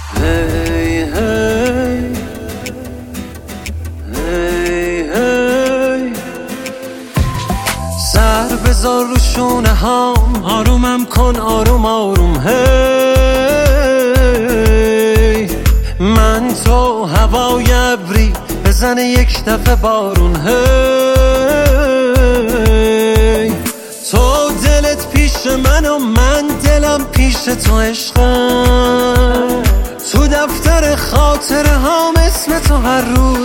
هی هی هی هی سر بذار رو شونه هام، آرومم کن آروم آروم. هی من تو هوای ابری بزنه یک دفعه بارون. هی تو دلت پیش من و من دلم پیش تو عشقم. تو دفتر خاطره هام اسم تو هر روز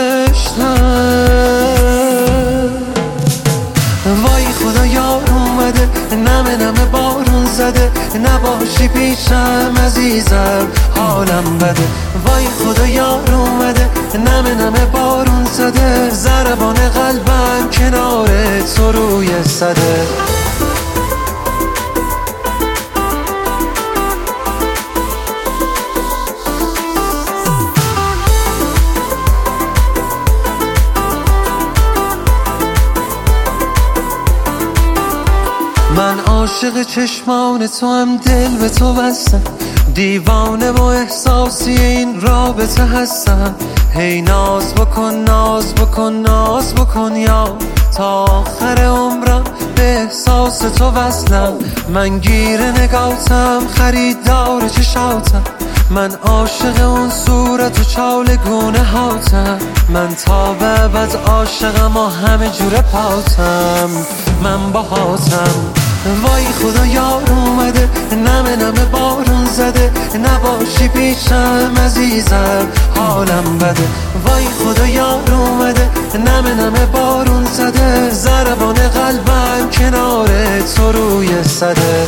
نوشتم. وای خدا یار اومده، نمه نمه بارون زده، نباشی پیشم عزیزم حالم بده. وای خدا یار اومده، نمه نمه بارون زده، ضربان قلبم کنار تو روی صده. من عاشق چشمان تو هم، دل به تو بستم، دیوانه و احساسی این رابطه هستم. هی ناز بکن ناز بکن ناز بکن یا تا آخر عمرم به احساس تو وصلم. من گیر نگاهتم خریدار چشاتم، من عاشق اون صورت و چالگونه هاتم. من تا به ابد عاشقم و همه جوره پاتم، من باهاتم. وای خدا یار اومده، نمه نمه بارون زده، نباشی پیشم عزیزم حالم بده. وای خدا یار اومده، نمه نمه بارون زده، ضربان قلبم کنار تو روی صده.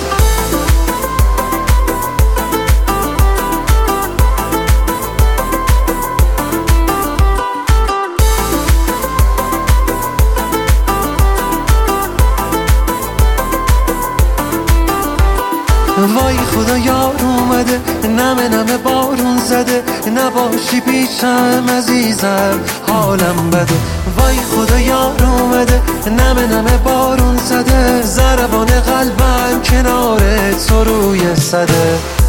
وای خدا یار اومده، نمه نمه بارون زده، نباشی پیشم عزیزم حالم بده. وای خدا یار اومده، نمه نمه بارون زده، ضربان قلبم کنار تو روی صده.